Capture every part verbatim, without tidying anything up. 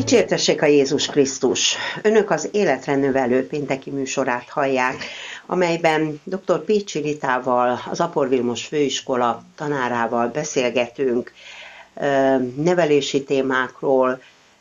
Dicsértessék a Jézus Krisztus! Önök az Életre Növelő pénteki műsorát hallják, amelyben dr. Pécsi Ritával, az Apor Vilmos Főiskola tanárával beszélgetünk nevelési témákról,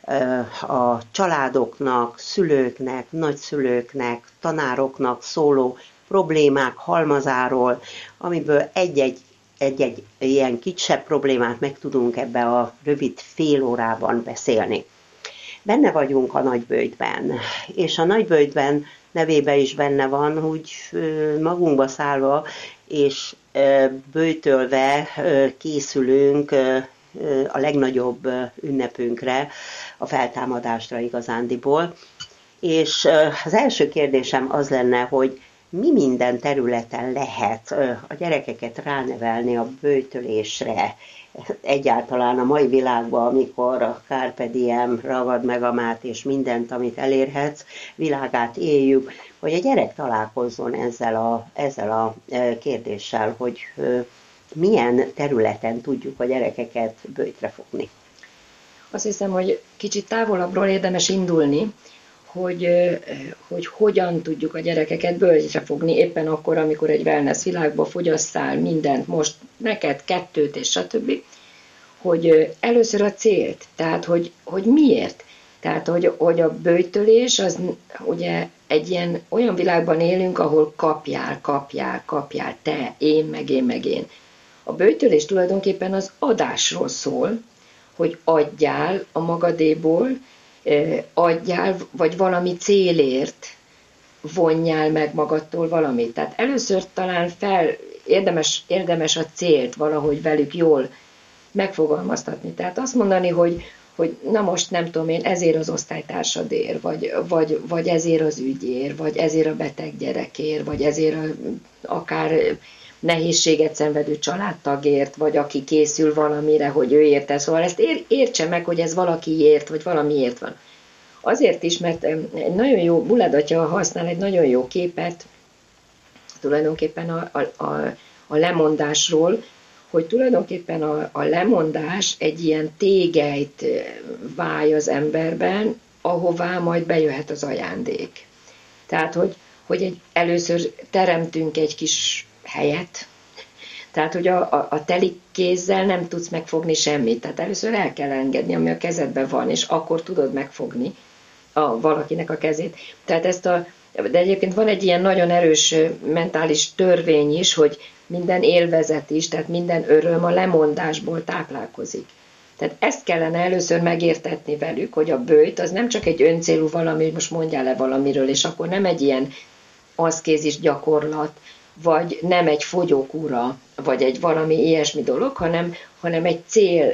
a családoknak, szülőknek, nagyszülőknek, tanároknak szóló problémák halmazáról, amiből egy-egy egy-egy ilyen kisebb problémát meg tudunk ebbe a rövid fél órában beszélni. Benne vagyunk a Nagyböjtben, és a Nagyböjtben nevében is benne van, úgy magunkba szállva és böjtölve készülünk a legnagyobb ünnepünkre, a feltámadásra igazándiból. És az első kérdésem az lenne, hogy mi minden területen lehet a gyerekeket ránevelni a böjtölésre, egyáltalán a mai világban, amikor a Carpe Diem, ragad meg a mát és mindent, amit elérhetsz, világát éljük, hogy a gyerek találkozzon ezzel a, ezzel a kérdéssel, hogy milyen területen tudjuk a gyerekeket böjtre fogni. Azt hiszem, hogy kicsit távolabbról érdemes indulni, hogy, hogy hogyan tudjuk a gyerekeket bölcsre fogni éppen akkor, amikor egy wellness világba fogyasszál mindent, most neked kettőt és stb., hogy először a célt, tehát hogy, hogy miért. Tehát, hogy, hogy a böjtölés, az ugye egy ilyen olyan világban élünk, ahol kapjál, kapjál, kapjál, te, én, meg én, meg én. A böjtölés tulajdonképpen az adásról szól, hogy adjál a magadéból, adjál, vagy valami célért vonjál meg magadtól valamit. Tehát először talán fel, érdemes, érdemes a célt valahogy velük jól megfogalmaztatni. Tehát azt mondani, hogy, hogy na most nem tudom én, ezért az osztálytársadért, vagy, vagy, vagy ezért az ügyért, vagy ezért a beteg gyerekért, vagy ezért a, akár nehézséget szenvedő családtagért, vagy aki készül valamire, hogy ő érte. Szóval ezt ér, értse meg, hogy ez valakiért, vagy valamiért van. Azért is, mert egy nagyon jó, Bulad atya használ egy nagyon jó képet, tulajdonképpen a, a, a, a lemondásról, hogy tulajdonképpen a, a lemondás egy ilyen tégelyt válj az emberben, ahová majd bejöhet az ajándék. Tehát, hogy, hogy egy, először teremtünk egy kis helyet, tehát, hogy a, a, a teli kézzel nem tudsz megfogni semmit. Tehát először el kell engedni, ami a kezedben van, és akkor tudod megfogni a, valakinek a kezét. Tehát ezt a, de egyébként van egy ilyen nagyon erős mentális törvény is, hogy minden élvezet is, tehát minden öröm a lemondásból táplálkozik. Tehát ezt kellene először megértetni velük, hogy a böjt az nem csak egy öncélú valami, hogy most mondjál le valamiről, és akkor nem egy ilyen aszkézis gyakorlat, vagy nem egy fogyókúra, vagy egy valami ilyesmi dolog, hanem, hanem egy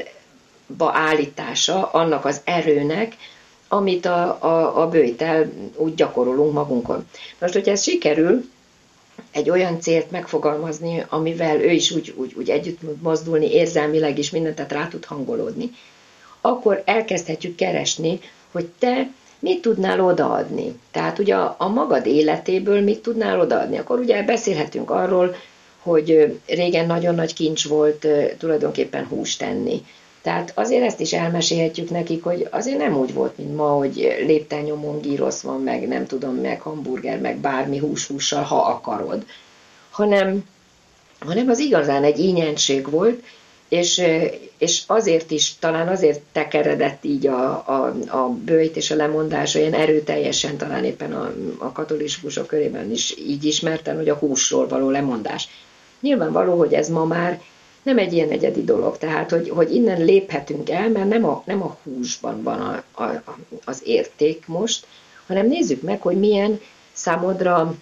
célba állítása annak az erőnek, amit a, a, a böjttel úgy gyakorolunk magunkon. Most, hogyha ez sikerül, egy olyan célt megfogalmazni, amivel ő is úgy, úgy, úgy együtt tud mozdulni, érzelmileg is mindent, tehát rá tud hangolódni, akkor elkezdhetjük keresni, hogy te mit tudnál odaadni. Tehát ugye a, a magad életéből mit tudnál odaadni. Akkor ugye beszélhetünk arról, hogy régen nagyon nagy kincs volt tulajdonképpen húst enni. Tehát azért ezt is elmesélhetjük nekik, hogy azért nem úgy volt, mint ma, hogy léptennyomon gyrosz van, meg nem tudom, meg hamburger, meg bármi hús-hússal, ha akarod, hanem, hanem az igazán egy ínyenség volt, és, és azért is, talán azért tekeredett így a, a, a böjt és a lemondás olyan erőteljesen, talán éppen a, a katolikusok körében is így ismerten, hogy a húsról való lemondás. Nyilvánvaló, hogy ez ma már nem egy ilyen egyedi dolog, tehát hogy, hogy innen léphetünk el, mert nem a, nem a húsban van a, a, az érték most, hanem nézzük meg, hogy milyen számodra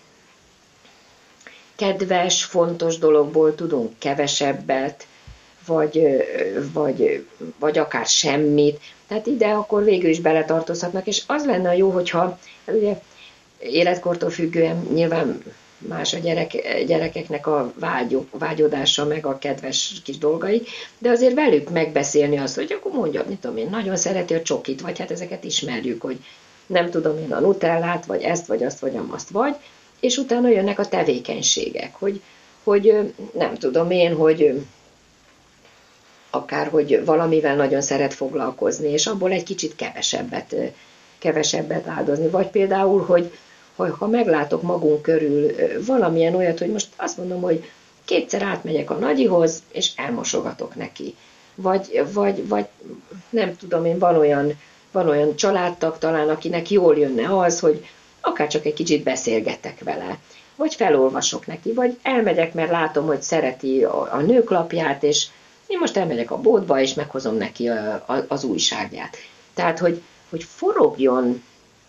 kedves, fontos dologból tudunk kevesebbet, vagy, vagy, vagy akár semmit. Tehát ide akkor végül is beletartozhatnak, és az lenne jó, hogyha ugye, életkortól függően nyilván más a gyerek, gyerekeknek a vágyok, vágyodása, meg a kedves kis dolgai, de azért velük megbeszélni azt, hogy akkor mondja, mit tudom én, nagyon szereti a csokit, vagy hát ezeket ismerjük, hogy nem tudom én a nutellát, vagy ezt, vagy azt, vagy azt, vagy, és utána jönnek a tevékenységek, hogy, hogy nem tudom én, hogy akár hogy valamivel nagyon szeret foglalkozni, és abból egy kicsit kevesebbet, kevesebbet áldozni. Vagy például, hogy ha meglátok magunk körül valamilyen olyat, hogy most azt mondom, hogy kétszer átmegyek a nagyihoz, és elmosogatok neki. Vagy, vagy, vagy nem tudom én, van olyan, van olyan családtag talán, akinek jól jönne az, hogy akár csak egy kicsit beszélgetek vele. Vagy felolvasok neki, vagy elmegyek, mert látom, hogy szereti a, a nőklapját, és én most elmegyek a boltba, és meghozom neki a, a, az újságját. Tehát, hogy, hogy forogjon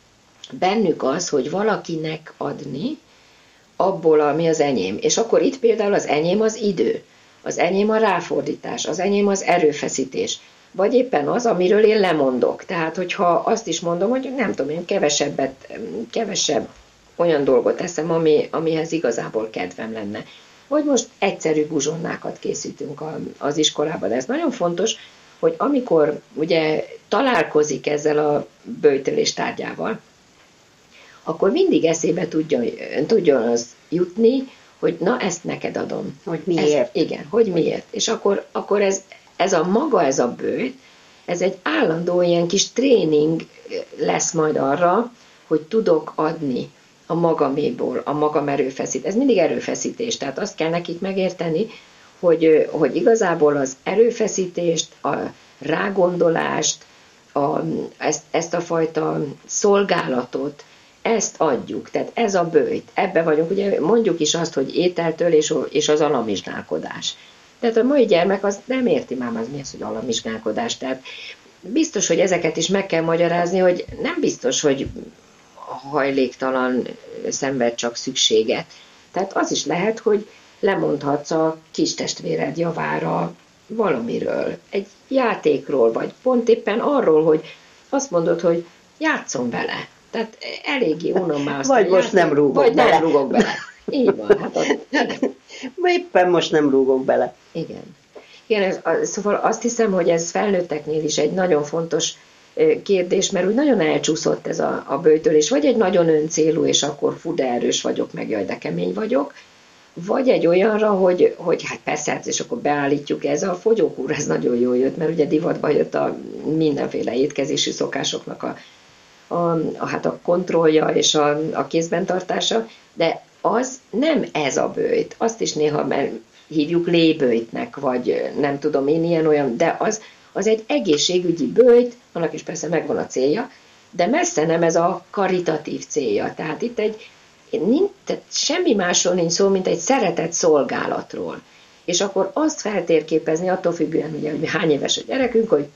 bennük az, hogy valakinek adni abból, ami az enyém. És akkor itt például az enyém az idő, az enyém a ráfordítás, az enyém az erőfeszítés, vagy éppen az, amiről én lemondok. Tehát, hogyha azt is mondom, hogy nem tudom, én kevesebbet, kevesebb olyan dolgot teszem, ami, amihez igazából kedvem lenne. Vagy most egyszerű buzsonnákat készítünk az iskolában. De ez nagyon fontos, hogy amikor ugye találkozik ezzel a böjtölés tárgyával, akkor mindig eszébe tudjon, tudjon az jutni, hogy na, ezt neked adom. Hogy miért? Ez, igen, hogy miért. És akkor, akkor ez, ez a maga, ez a böjt, ez egy állandó ilyen kis tréning lesz majd arra, hogy tudok adni a magaméból, a magam erőfeszít. Ez mindig erőfeszítés, tehát azt kell nekik megérteni, hogy, hogy igazából az erőfeszítést, a rágondolást, a, ezt, ezt a fajta szolgálatot, ezt adjuk, tehát ez a böjt, ebbe vagyunk, ugye mondjuk is azt, hogy ételtől és, és az alamizsgálkodás. Tehát a mai gyermek az nem érti már az mi az, hogy alamizsgálkodás, tehát biztos, hogy ezeket is meg kell magyarázni, hogy nem biztos, hogy hajléktalan szenved csak szükséget. Tehát az is lehet, hogy lemondhatsz a kis testvéred javára valamiről, egy játékról, vagy pont éppen arról, hogy azt mondod, hogy játszom vele. Tehát eléggé unom már azt. Vagy most játék, nem rúgok vagy bele. nem rúgok bele. Így van. Hát az, vagy éppen most nem rúgok bele. Igen. Igen, ez, szóval azt hiszem, hogy ez felnőtteknél is egy nagyon fontos kérdés, mert úgy nagyon elcsúszott ez a, a böjtölés. Vagy egy nagyon öncélú, és akkor fú, de erős vagyok, meg jaj, de kemény vagyok, vagy egy olyanra, hogy, hogy hát persze, hát és akkor beállítjuk, ez a fogyókúra, ez nagyon jól jött, mert ugye divatba jött a mindenféle étkezési szokásoknak a A, a, hát a kontrollja és a, a kézben tartása, de az nem ez a böjt. Azt is néha mert hívjuk léböjtnek, vagy nem tudom én, ilyen-olyan, de az, az egy egészségügyi böjt, annak is persze megvan a célja, de messze nem ez a karitatív célja. Tehát itt egy, nincs, tehát semmi másról nincs szó, mint egy szeretett szolgálatról. És akkor azt feltérképezni, attól függően, ugye, hogy hány éves a gyerekünk, hogy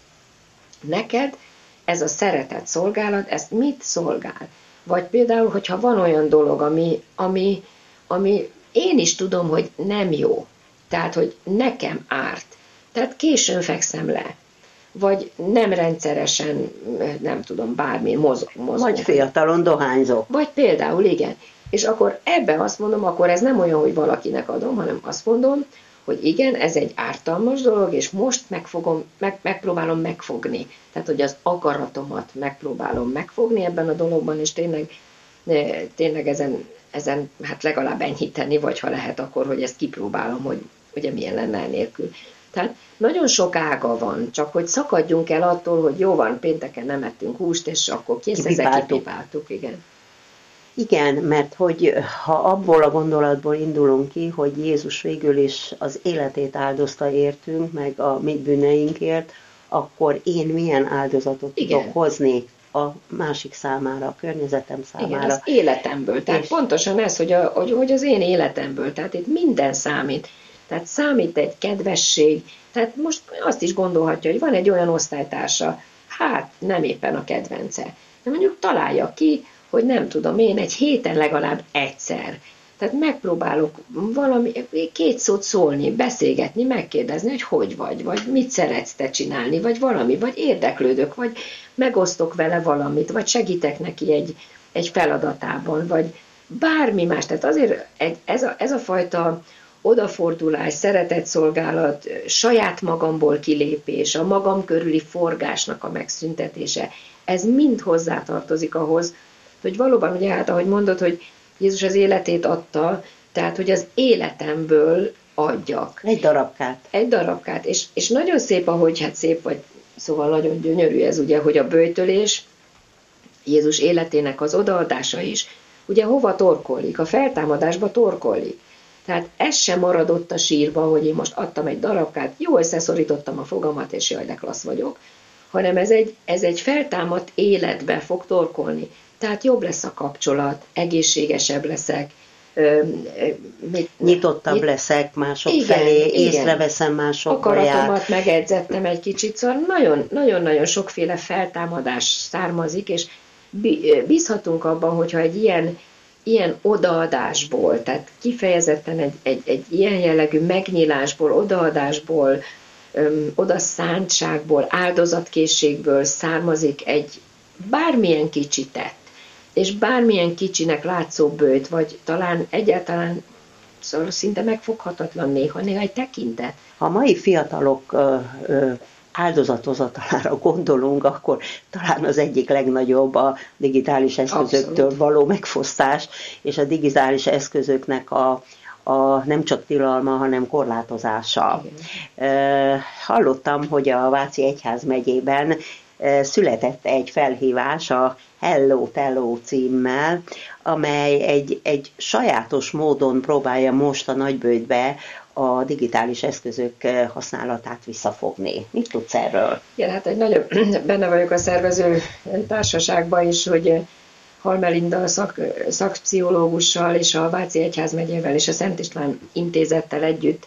neked ez a szeretett szolgálat, ezt mit szolgál? Vagy például, hogyha van olyan dolog, ami, ami, ami én is tudom, hogy nem jó, tehát, hogy nekem árt, tehát későn fekszem le, vagy nem rendszeresen, nem tudom, bármi mozog. mozog vagy fiatalon dohányzok. Vagy például, igen. És akkor ebben azt mondom, akkor ez nem olyan, hogy valakinek adom, hanem azt mondom, hogy igen, ez egy ártalmas dolog, és most megfogom, meg, megpróbálom megfogni. Tehát, hogy az akaratomat megpróbálom megfogni ebben a dologban, és tényleg, tényleg ezen, ezen hát legalább enyhíteni, vagy ha lehet akkor, hogy ezt kipróbálom, hogy ugye milyen lenne enélkül. Tehát nagyon sok ága van, csak hogy szakadjunk el attól, hogy jó van, pénteken nem ettünk húst, és akkor kész, ezzel kipipáltuk, igen. Igen, mert hogy ha abból a gondolatból indulunk ki, hogy Jézus végül is az életét áldozta értünk, meg a mi bűneinkért, akkor én milyen áldozatot igen. tudok hozni a másik számára, a környezetem számára. Igen, az életemből. Tehát és pontosan ez, hogy, a, hogy, hogy az én életemből. Tehát itt minden számít. Tehát számít egy kedvesség. Tehát most azt is gondolhatja, hogy van egy olyan osztálytársa, hát nem éppen a kedvence. De mondjuk találja ki, hogy nem tudom én, egy héten legalább egyszer. Tehát megpróbálok valami, két szót szólni, beszélgetni, megkérdezni, hogy hogy vagy, vagy mit szeretsz te csinálni, vagy valami, vagy érdeklődök, vagy megosztok vele valamit, vagy segítek neki egy, egy feladatában, vagy bármi más. Tehát azért egy, ez, a, ez a fajta odafordulás, szeretetszolgálat, saját magamból kilépés, a magam körüli forgásnak a megszüntetése, ez mind hozzátartozik ahhoz, hogy valóban, ugye hát ahogy mondod, hogy Jézus az életét adta, tehát hogy az életemből adjak. Egy darabkát. Egy darabkát. És, és nagyon szép, ahogy hát szép, vagy szóval nagyon gyönyörű ez ugye, hogy a böjtölés, Jézus életének az odaadása is, ugye hova torkollik? A feltámadásba torkollik. Tehát ez sem maradott a sírba, hogy én most adtam egy darabkát, jó, összeszorítottam a fogamat, és jaj, de klassz vagyok, hanem ez egy, ez egy feltámadt életbe fog torkolni. Tehát jobb lesz a kapcsolat, egészségesebb leszek, mit, nyitottabb nyit... leszek mások igen, felé, igen. Észreveszem mások akaratomat megedzettem egy kicsit, szóval nagyon-nagyon sokféle feltámadás származik, és bízhatunk abban, hogyha egy ilyen, ilyen odaadásból, tehát kifejezetten egy, egy, egy ilyen jellegű megnyílásból, odaadásból, öm, odaszántságból, áldozatkészségből származik egy bármilyen kicsi tett, és bármilyen kicsinek látszó bőjt, vagy talán egyáltalán szóval szinte megfoghatatlan néha, néha egy tekintet. Ha a mai fiatalok ö, ö, áldozatozatalára gondolunk, akkor talán az egyik legnagyobb a digitális eszközöktől Abszolút. való megfosztás, és a digitális eszközöknek a, a nem csak tilalma, hanem korlátozása. Igen. Hallottam, hogy a Váci Egyházmegyében született egy felhívás a Hello Tello címmel, amely egy, egy sajátos módon próbálja most a nagyböjtbe a digitális eszközök használatát visszafogni. Mit tudsz erről? Igen, hát egy nagyon benne vagyok a szervező társaságban is, hogy Hall Melinda szak, szakpszichológussal és a Váci Egyházmegyével és a Szent István Intézettel együtt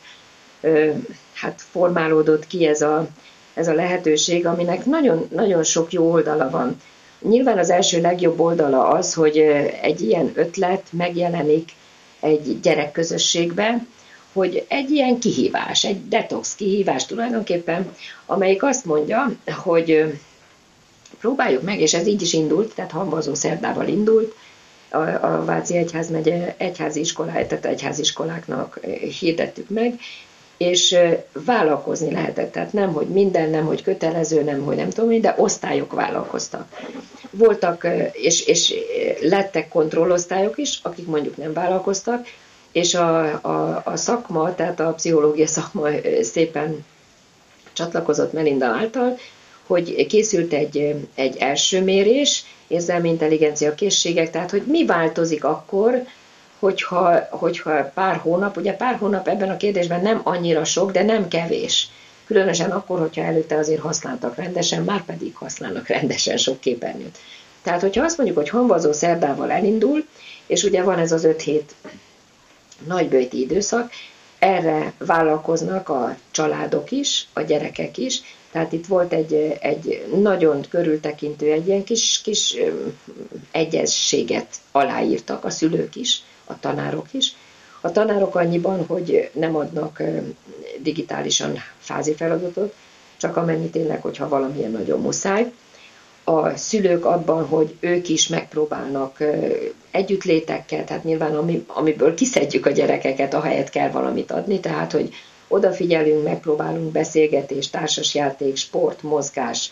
hát formálódott ki ez a, ez a lehetőség, aminek nagyon, nagyon sok jó oldala van. Nyilván az első legjobb oldala az, hogy egy ilyen ötlet megjelenik egy gyerekközösségbe, hogy egy ilyen kihívás, egy detox kihívás tulajdonképpen, amelyik azt mondja, hogy próbáljuk meg, és ez így is indult, tehát hamvazó szerdával indult, a, a Váci Egyházmegye egyházi iskoláját, tehát egyházi iskoláknak hirdettük meg, és vállalkozni lehetett, tehát nem, hogy minden, nem, hogy kötelező, nem, hogy nem tudom, de osztályok vállalkoztak. Voltak, és, és lettek kontrollosztályok is, akik mondjuk nem vállalkoztak, és a, a, a szakma, tehát a pszichológia szakma szépen csatlakozott Melinda által, hogy készült egy, egy első mérés, érzelmi intelligencia készségek, tehát hogy mi változik akkor, hogyha, hogyha pár hónap, ugye pár hónap ebben a kérdésben nem annyira sok, de nem kevés. Különösen akkor, hogyha előtte azért használtak rendesen, már pedig használnak rendesen sok képernyőt. Tehát, hogyha azt mondjuk, hogy hamvazó szerdával elindul, és ugye van ez az öt hét nagyböjti időszak, erre vállalkoznak a családok is, a gyerekek is, tehát itt volt egy, egy nagyon körültekintő, egy ilyen kis, kis egyezséget aláírtak a szülők is, a tanárok is. A tanárok annyiban, hogy nem adnak digitálisan fázi feladatot, csak amennyi tényleg, hogyha valamilyen nagyon muszáj. A szülők abban, hogy ők is megpróbálnak együttlétekkel, tehát nyilván ami, amiből kiszedjük a gyerekeket, ahelyett kell valamit adni, tehát hogy odafigyelünk, megpróbálunk beszélgetés, társasjáték, sport, mozgás,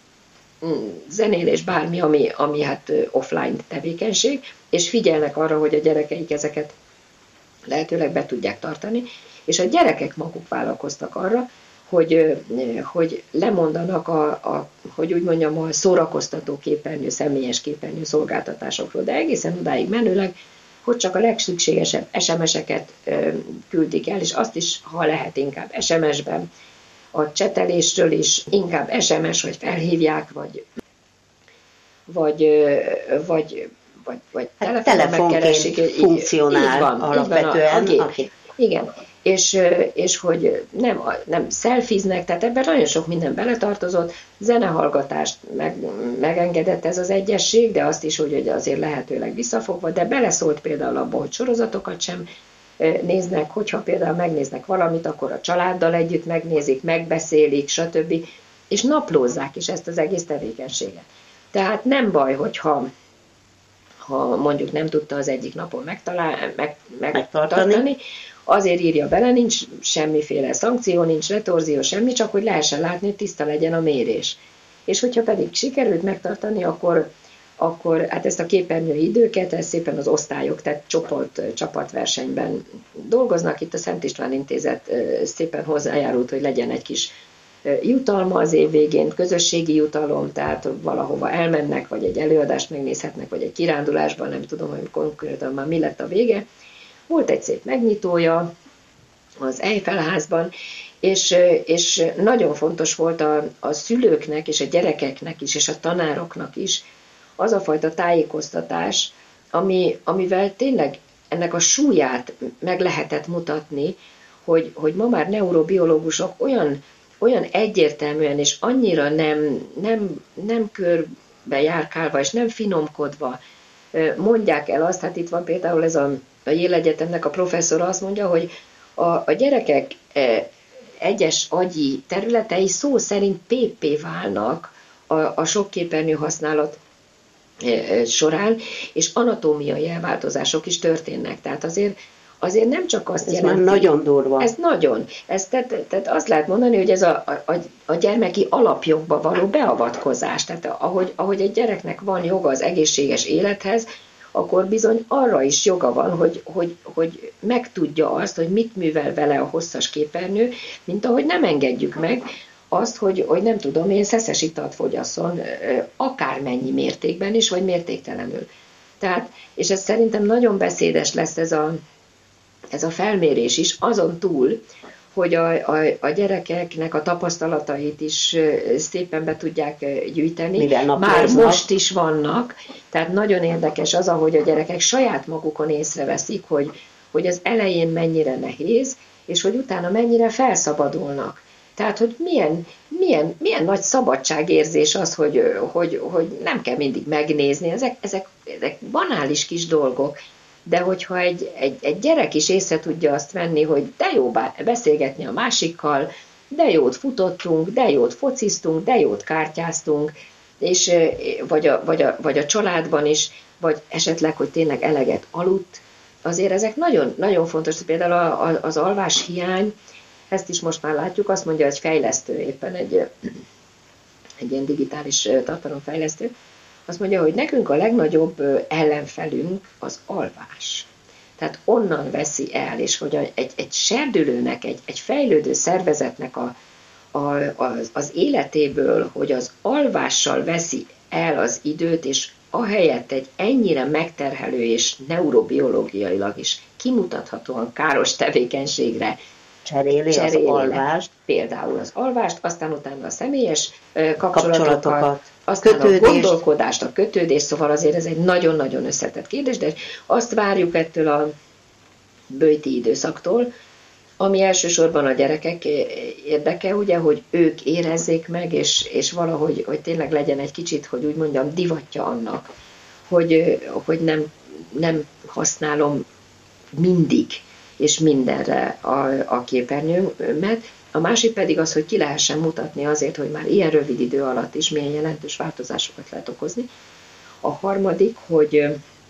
zenélés, bármi, ami, ami hát offline tevékenység, és figyelnek arra, hogy a gyerekeik ezeket lehetőleg be tudják tartani, és a gyerekek maguk vállalkoztak arra, hogy, hogy lemondanak a, a, hogy úgy mondjam, a szórakoztató képernyő, személyes képernyő szolgáltatásokról, de egészen odáig menőleg, hogy csak a legszükségesebb es em es-eket küldik el, és azt is, ha lehet, inkább es em es-ben, a csetelésről is inkább es em es, hogy felhívják, vagy vagy, vagy, vagy, vagy hát telefonként funkcionál így van, alapvetően. Így van, a, a igen, és, és hogy nem, nem szelfiznek, tehát ebben nagyon sok minden beletartozott, zenehallgatást meg, megengedett ez az egyesség, de azt is, hogy azért lehetőleg visszafogva, de beleszólt például abba, hogy sorozatokat sem néznek, hogyha például megnéznek valamit, akkor a családdal együtt megnézik, megbeszélik, stb. És naplózzák is ezt az egész tevékenységet. Tehát nem baj, hogyha ha mondjuk nem tudta az egyik napon megtalál, meg, megtartani, azért írja bele, nincs semmiféle szankció, nincs retorzió, semmi, csak hogy lehessen látni, hogy tiszta legyen a mérés. És hogyha pedig sikerült megtartani, akkor, akkor hát ezt a képernyői időket, ezt szépen az osztályok, tehát csoport, csapatversenyben dolgoznak. Itt a Szent István Intézet szépen hozzájárult, hogy legyen egy kis jutalma az év végén, közösségi jutalom, tehát valahova elmennek, vagy egy előadást megnézhetnek, vagy egy kirándulásban, nem tudom, hogy konkrétan már mi lett a vége. Volt egy szép megnyitója az Eiffel-házban, és, és nagyon fontos volt a, a szülőknek, és a gyerekeknek is, és a tanároknak is az a fajta tájékoztatás, ami, amivel tényleg ennek a súlyát meg lehetett mutatni, hogy, hogy ma már neurobiológusok olyan, olyan egyértelműen és annyira nem, nem, nem körbe járkálva és nem finomkodva mondják el azt, hát itt van például ez a, a Yale Egyetemnek a professzora azt mondja, hogy a, a gyerekek egyes agyi területei szó szerint péppé válnak a, a sok képernyő használat során, és anatómiai elváltozások is történnek. Tehát azért, azért nem csak azt ez jelenti... Ez már nagyon durva. Ez nagyon. Ez, tehát, tehát azt lehet mondani, hogy ez a, a, a gyermeki alapjogba való beavatkozás. Tehát ahogy, ahogy egy gyereknek van joga az egészséges élethez, akkor bizony arra is joga van, hogy, hogy, hogy megtudja azt, hogy mit művel vele a hosszas képernyő, mint ahogy nem engedjük meg azt, hogy, hogy nem tudom, én szeszes italt fogyasszon akármennyi mértékben is, vagy mértéktelenül. Tehát, és ez szerintem nagyon beszédes lesz ez a, ez a felmérés is, azon túl, hogy a, a, a gyerekeknek a tapasztalatait is szépen be tudják gyűjteni. Már most is vannak, tehát nagyon érdekes az, ahogy a gyerekek saját magukon észreveszik, hogy, hogy az elején mennyire nehéz, és hogy utána mennyire felszabadulnak. Tehát, hogy milyen, milyen, milyen nagy szabadságérzés az, hogy, hogy, hogy nem kell mindig megnézni. Ezek, ezek, ezek banális kis dolgok, de hogyha egy, egy, egy gyerek is észre tudja azt venni, hogy de jó beszélgetni a másikkal, de jót futottunk, de jót fociztunk, de jót kártyáztunk, és, vagy, a, vagy, a, vagy a családban is, vagy esetleg, hogy tényleg eleget aludt, azért ezek nagyon, nagyon fontos. Például a, a, az alvás hiány, ezt is most már látjuk, azt mondja, hogy fejlesztő, éppen egy, egy ilyen digitális tartalomfejlesztő, azt mondja, hogy nekünk a legnagyobb ellenfelünk az alvás. Tehát onnan veszi el, és hogy egy, egy serdülőnek, egy, egy fejlődő szervezetnek a, a, az, az életéből, hogy az alvással veszi el az időt, és ahelyett egy ennyire megterhelő és neurobiológiailag is kimutathatóan káros tevékenységre cseréli, cseréli az alvást. Például az alvást, aztán utána a személyes kapcsolatokat, kapcsolatokat aztán kötődést. A gondolkodást, a kötődést, szóval azért ez egy nagyon-nagyon összetett kérdés, de azt várjuk ettől a böjti időszaktól, ami elsősorban a gyerekek érdeke, ugye, hogy ők érezzék meg, és, és valahogy hogy tényleg legyen egy kicsit, hogy úgy mondjam, divatja annak, hogy, hogy nem, nem használom mindig és mindenre a, a képernyőmet. A másik pedig az, hogy ki lehessen mutatni azért, hogy már ilyen rövid idő alatt is milyen jelentős változásokat lehet okozni. A harmadik, hogy,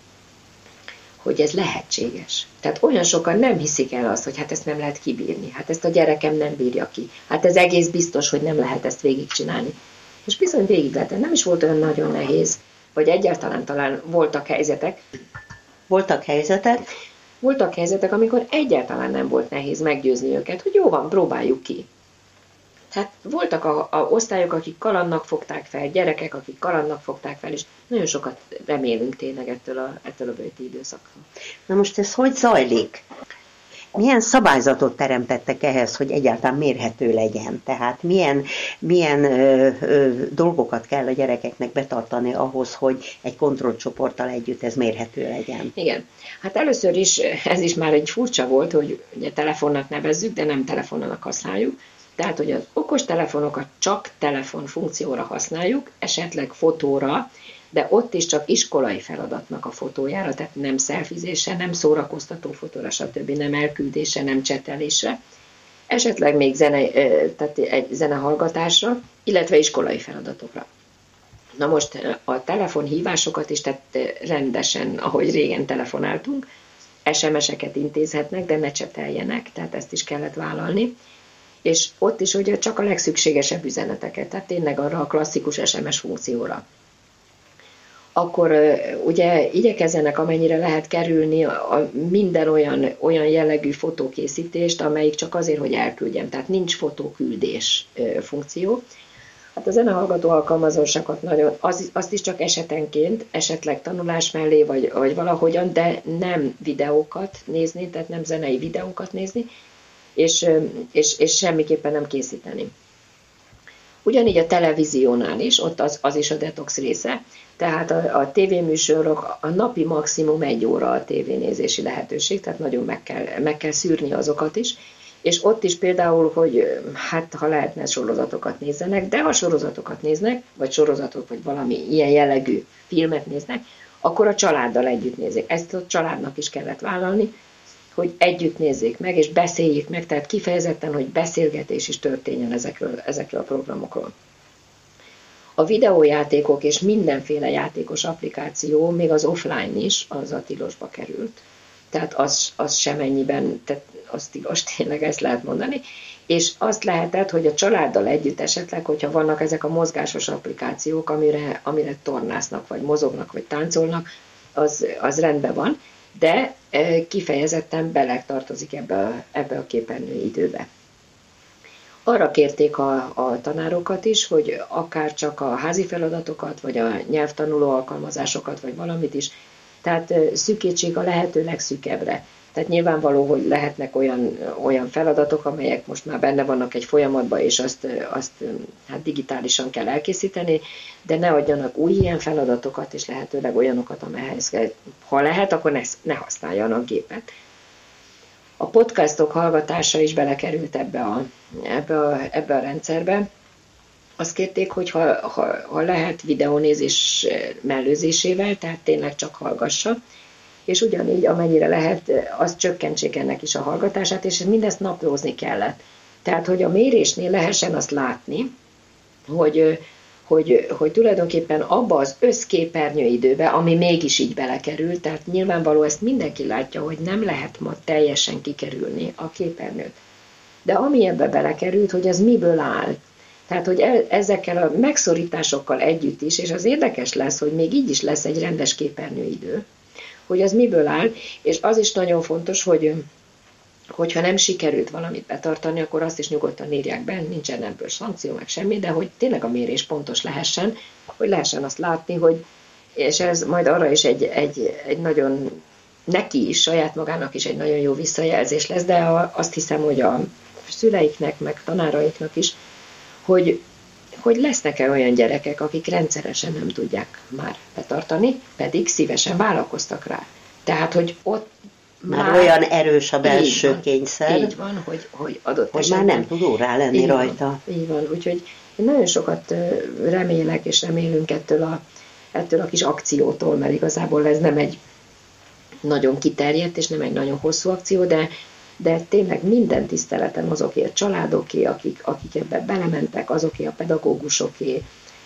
hogy ez lehetséges. Tehát olyan sokan nem hiszik el azt, hogy hát ezt nem lehet kibírni, hát ezt a gyerekem nem bírja ki, hát ez egész biztos, hogy nem lehet ezt végigcsinálni. És bizony végig lehet, nem is volt olyan nagyon nehéz, vagy egyáltalán talán voltak helyzetek. Voltak helyzetek? Voltak helyzetek, amikor egyáltalán nem volt nehéz meggyőzni őket, hogy jó van, próbáljuk ki. Tehát voltak a, a osztályok, akik kalandnak fogták fel, gyerekek, akik kalandnak fogták fel, és nagyon sokat remélünk tényleg ettől a, ettől a böjti időszaktól. Na most ez hogy zajlik? Milyen szabályzatot teremtettek ehhez, hogy egyáltalán mérhető legyen? Tehát milyen, milyen ö, ö, dolgokat kell a gyerekeknek betartani ahhoz, hogy egy kontrollcsoporttal együtt ez mérhető legyen? Igen. Hát először is, ez is már egy furcsa volt, hogy ugye telefonnak nevezzük, de nem telefonnak használjuk. Tehát, hogy az okos telefonokat csak telefon funkcióra használjuk, esetleg fotóra, de ott is csak iskolai feladatnak a fotójára, tehát nem szelfizésre, nem szórakoztató fotóra, stb., nem elküldésre, nem csetelésre, esetleg még zene, tehát egy zenehallgatásra, illetve iskolai feladatokra. Na most a telefonhívásokat is, tehát rendesen, ahogy régen telefonáltunk, es em es-eket intézhetnek, de ne cseteljenek, tehát ezt is kellett vállalni. És ott is ugye csak a legszükségesebb üzeneteket, tehát tényleg arra a klasszikus es em es funkcióra. akkor ugye igyekezzenek amennyire lehet kerülni a minden olyan, olyan jellegű fotókészítést, amelyik csak azért, hogy elküldjem. Tehát nincs fotóküldés funkció. Hát a zenehallgató alkalmazásokat nagyon, az, azt is csak esetenként, esetleg tanulás mellé, vagy, vagy valahogyan, de nem videókat nézni, tehát nem zenei videókat nézni, és, és, és semmiképpen nem készíteni. Ugyanígy a televíziónál is, ott az, az is a detox része, tehát a, a tévéműsorok, a napi maximum egy óra a tévénézési lehetőség, tehát nagyon meg kell, meg kell szűrni azokat is, és ott is például, hogy hát ha lehetne sorozatokat nézzenek, de ha sorozatokat néznek, vagy sorozatot, vagy valami ilyen jellegű filmet néznek, akkor a családdal együtt nézik. Ezt a családnak is kellett vállalni, hogy együtt nézzék meg, és beszéljék meg, tehát kifejezetten, hogy beszélgetés is történjen ezekről, ezekről a programokról. A videójátékok és mindenféle játékos applikáció, még az offline is, az a tilosba került. Tehát az, az semennyiben, tehát az tilos, tényleg ezt lehet mondani. És azt lehetett, hogy a családdal együtt esetleg, hogyha vannak ezek a mozgásos applikációk, amire, amire tornásznak, vagy mozognak, vagy táncolnak, az, az rendben van, de kifejezetten beletartozik ebbe a, ebbe a képernyői időbe. Arra kérték a, a tanárokat is, hogy akár csak a házi feladatokat, vagy a nyelvtanuló alkalmazásokat, vagy valamit is, tehát szűkítsék a lehető legszűkebbre. Tehát nyilvánvaló, hogy lehetnek olyan, olyan feladatok, amelyek most már benne vannak egy folyamatban, és azt, azt hát digitálisan kell elkészíteni, de ne adjanak új ilyen feladatokat, és lehetőleg olyanokat, amelyhez, ha lehet, akkor ne, ne használjanak gépet. A podcastok hallgatása is belekerült ebbe a, ebbe a, ebbe a rendszerbe. Azt kérték, hogy ha, ha, ha lehet videónézés mellőzésével, tehát tényleg csak hallgassa, és ugyanígy amennyire lehet, azt csökkentsék ennek is a hallgatását, és mindezt naplózni kellett. Tehát, hogy a mérésnél lehessen azt látni, hogy, hogy, hogy tulajdonképpen abba az összképernyőidőbe, ami mégis így belekerül, tehát nyilvánvaló ezt mindenki látja, hogy nem lehet ma teljesen kikerülni a képernyőt. De ami ebbe belekerült, hogy az miből áll. Tehát, hogy ezekkel a megszorításokkal együtt is, és az érdekes lesz, hogy még így is lesz egy rendes képernyőidő, hogy az miből áll, és az is nagyon fontos, hogy hogyha nem sikerült valamit betartani, akkor azt is nyugodtan írják be, nincsen ebből szankció, meg semmi, de hogy tényleg a mérés pontos lehessen, hogy lehessen azt látni, hogy, és ez majd arra is egy, egy, egy nagyon, neki is, saját magának is egy nagyon jó visszajelzés lesz, de azt hiszem, hogy a szüleiknek, meg tanáraiknak is, hogy, hogy lesznek-e olyan gyerekek, akik rendszeresen nem tudják már betartani, pedig szívesen vállalkoztak rá. Tehát, hogy ott már, már olyan erős a belső így van, kényszer, így van, hogy, hogy adott hogy esetben, már nem tud órá lenni így rajta. Van, így van, úgyhogy én nagyon sokat remélek és remélünk ettől a, ettől a kis akciótól, mert igazából ez nem egy nagyon kiterjedt és nem egy nagyon hosszú akció, de de tényleg minden tiszteletem azoké a családoké, akik, akik ebbe belementek, azoké a pedagógusoké,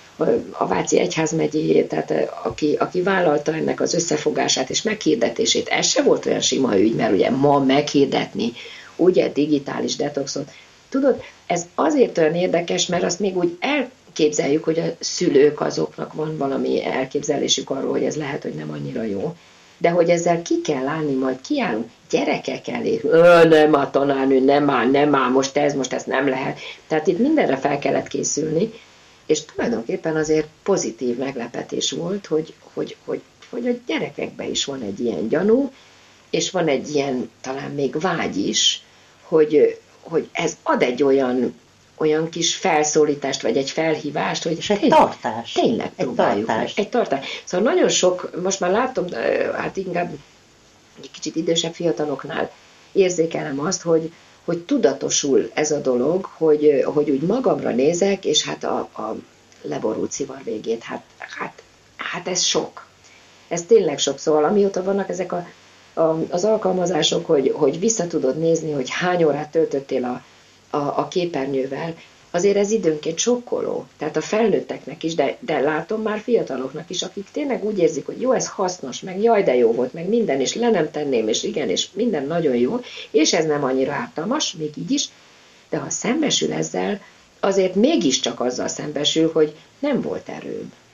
a Váci Egyházmegyéjé, tehát aki, aki vállalta ennek az összefogását és meghirdetését. Ez se volt olyan sima ügy, mert ugye ma meghirdetni, ugye digitális detoxot. Tudod, ez azért olyan érdekes, mert azt még úgy elképzeljük, hogy a szülők azoknak van valami elképzelésük arról, hogy ez lehet, hogy nem annyira jó. De hogy ezzel ki kell állni, majd kiállunk gyerekek elé, nem a tanárnő, nem áll, nem áll, most ez, most ez nem lehet. Tehát itt mindenre fel kellett készülni, és tulajdonképpen azért pozitív meglepetés volt, hogy, hogy, hogy, hogy a gyerekekben is van egy ilyen gyanú, és van egy ilyen talán még vágy is, hogy, hogy ez ad egy olyan, olyan kis felszólítást, vagy egy felhívást, hogy és egy tényleg, tartás. Tényleg egy próbáljuk tartás. meg. Egy tartás. Szóval nagyon sok, most már látom, hát inkább egy kicsit idősebb fiataloknál érzékelem azt, hogy, hogy tudatosul ez a dolog, hogy, hogy úgy magamra nézek, és hát a, a leborult szivar végét, hát, hát, hát ez sok. Ez tényleg sok. Szóval amióta vannak ezek a, a, az alkalmazások, hogy, hogy vissza tudod nézni, hogy hány órát töltöttél a, a, a képernyővel, azért ez időnként sokkoló. Tehát a felnőtteknek is, de, de látom már fiataloknak is, akik tényleg úgy érzik, hogy jó, ez hasznos, meg jaj, de jó volt, meg minden, és le nem tenném, és igen, és minden nagyon jó, és ez nem annyira ártalmas, még így is, de ha szembesül ezzel, azért mégiscsak azzal szembesül, hogy nem volt erőbb.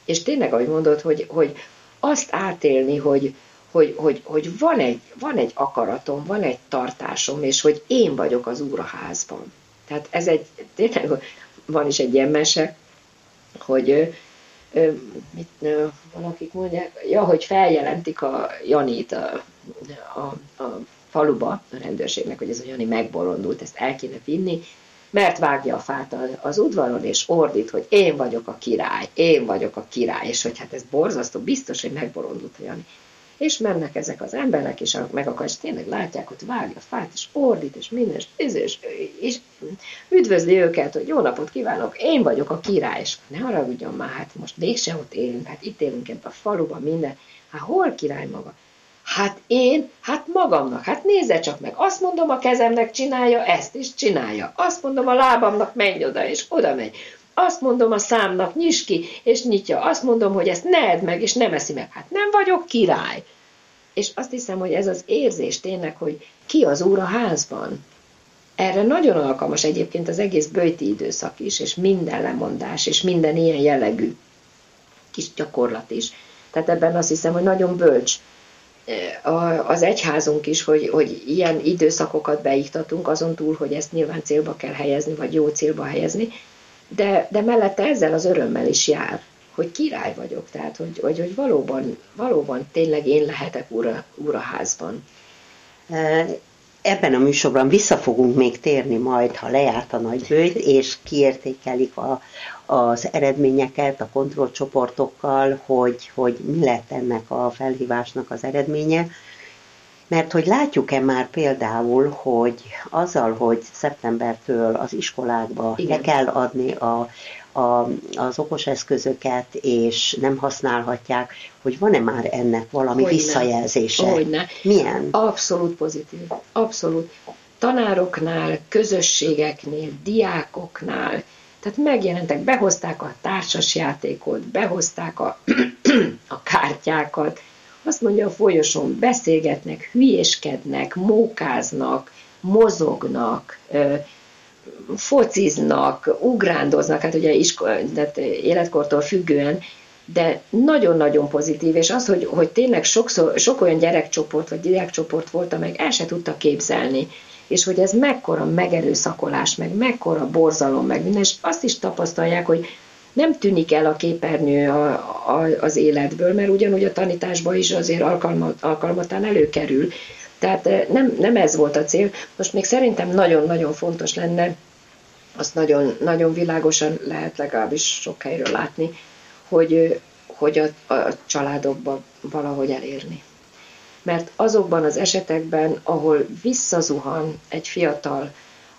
És tényleg, ahogy mondod, hogy, hogy azt átélni, hogy, hogy, hogy, hogy van, egy, van egy akaratom, van egy tartásom, és hogy én vagyok az Úr a házban. Tehát ez egy, tényleg van is egy ilyen mese, hogy mit, valakik mondják, ja, hogy feljelentik a Janit a, a, a faluba, a rendőrségnek, hogy ez a Jani megbolondult, ezt el kéne vinni, mert vágja a fát az udvaron, és ordít, hogy én vagyok a király, én vagyok a király, és hogy hát ez borzasztó, biztos, hogy megbolondult a Jani. És mennek ezek az emberek, és meg akar, és tényleg látják, hogy vágja a fát, és ordít, és minden, és, és, és üdvözli őket, hogy jó napot kívánok, én vagyok a király, és ne haragudjon már, hát most mégse ott élünk, hát itt élünk ebben a faluban, minden, hát hol király maga? Hát én, hát magamnak, hát nézze csak meg, azt mondom a kezemnek csinálja, ezt is csinálja, azt mondom a lábamnak menj oda, és oda megy. Azt mondom a számnak, nyisd ki, és nyitja. Azt mondom, hogy ezt ne edd meg, és nem eszi meg. Hát nem vagyok király. És azt hiszem, hogy ez az érzés tényleg, hogy ki az Úr a házban. Erre nagyon alkalmas egyébként az egész böjti időszak is, és minden lemondás, és minden ilyen jellegű kis gyakorlat is. Tehát ebben azt hiszem, hogy nagyon bölcs az egyházunk is, hogy, hogy ilyen időszakokat beiktatunk, azon túl, hogy ezt nyilván célba kell helyezni, vagy jó célba helyezni, De, de mellette ezzel az örömmel is jár, hogy király vagyok, tehát hogy, hogy, hogy valóban, valóban tényleg én lehetek ura, uraházban. Ebben a műsorban vissza fogunk még térni majd, ha lejárt a nagyböjt, és kiértékelik a, az eredményeket a kontrollcsoportokkal, hogy, hogy mi lett ennek a felhívásnak az eredménye. Mert hogy látjuk-e már például, hogy azzal, hogy szeptembertől az iskolákba Igen. le kell adni a, a, az okos eszközöket, és nem használhatják, hogy van-e már ennek valami Hogyne. visszajelzése? Hogyne. Milyen? Abszolút pozitív. Abszolút. Tanároknál, közösségeknél, diákoknál, tehát megjelentek, behozták a társasjátékot, behozták a, a kártyákat, azt mondja, a folyosón beszélgetnek, hülyéskednek, mókáznak, mozognak, fociznak, ugrándoznak, hát ugye isko- tehát életkortól függően, de nagyon-nagyon pozitív, és az, hogy, hogy tényleg sokszor, sok olyan gyerekcsoport vagy diákcsoport volt, amelyek el se tudta képzelni, és hogy ez mekkora megerőszakolás, meg mekkora borzalom, meg minden, és azt is tapasztalják, hogy nem tűnik el a képernyő a, a, az életből, mert ugyanúgy a tanításban is azért alkalmat, alkalmatán előkerül. Tehát nem, nem ez volt a cél. Most még szerintem nagyon-nagyon fontos lenne, azt nagyon, nagyon világosan lehet legalábbis sok helyről látni, hogy, hogy a, a családokban valahogy elérni. Mert azokban az esetekben, ahol visszazuhan egy fiatal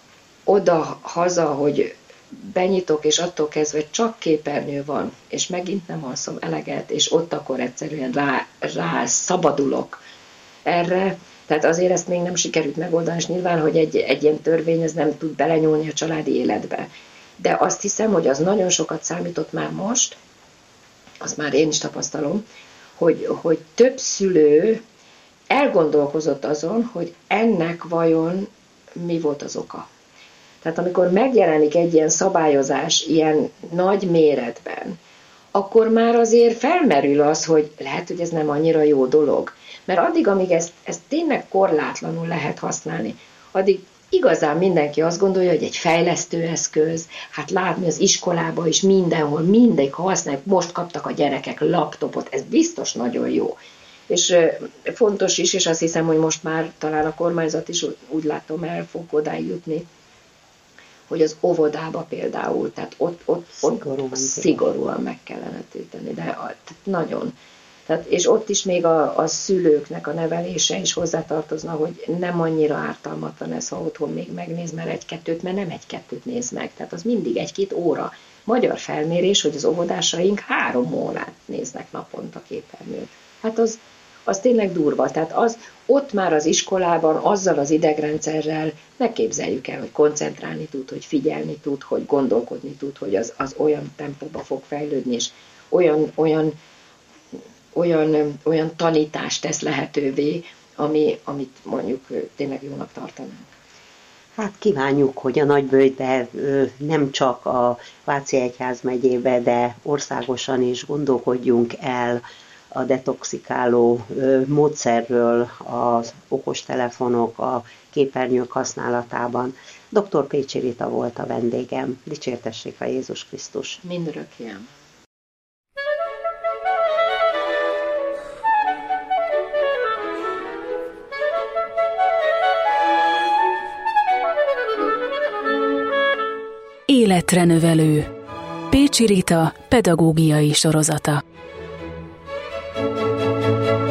oda-haza, hogy benyitok, és attól kezdve csak képernyő van, és megint nem alszom eleget, és ott akkor egyszerűen rá, rá szabadulok erre. Tehát azért ezt még nem sikerült megoldani, és nyilván, hogy egy, egy ilyen törvény ez nem tud belenyúlni a családi életbe. De azt hiszem, hogy az nagyon sokat számított már most, azt már én is tapasztalom, hogy, hogy több szülő elgondolkozott azon, hogy ennek vajon mi volt az oka. Tehát amikor megjelenik egy ilyen szabályozás ilyen nagy méretben, akkor már azért felmerül az, hogy lehet, hogy ez nem annyira jó dolog. Mert addig, amíg ezt, ezt tényleg korlátlanul lehet használni, addig igazán mindenki azt gondolja, hogy egy fejlesztő eszköz, hát látni az iskolában is mindenhol, mindegy, ha használják, most kaptak a gyerekek laptopot, ez biztos nagyon jó. És fontos is, és azt hiszem, hogy most már talán a kormányzat is úgy látom el fog odáig jutni, hogy az óvodába például, tehát ott, ott, szigorúan, ott szigorúan meg kellene tiltani, de tehát nagyon. Tehát, és ott is még a, a szülőknek a nevelése is hozzátartozna, hogy nem annyira ártalmatlan ez, ha otthon még megnéz, mert egy-kettőt, mert nem egy-kettőt néz meg. Tehát az mindig egy-két óra. Magyar felmérés, hogy az óvodásaink három órát néznek naponta képernyőt. Hát az, az tényleg durva. Tehát az, ott már az iskolában azzal az idegrendszerrel megképzeljük el, hogy koncentrálni tud, hogy figyelni tud, hogy gondolkodni tud, hogy az, az olyan tempóba fog fejlődni, és olyan, olyan, olyan, olyan tanítást tesz lehetővé, ami, amit mondjuk tényleg jónak tartanánk. Hát kívánjuk, hogy a Nagyböjte nem csak a Váci Egyházmegyébe, de országosan is gondolkodjunk el a detoxikáló módszerről, az okostelefonok, a képernyők használatában. doktor Pécsi Rita volt a vendégem. Dicsértessék a Jézus Krisztus! Mindörökkéen! Életre növelő. Pécsi Rita pedagógiai sorozata.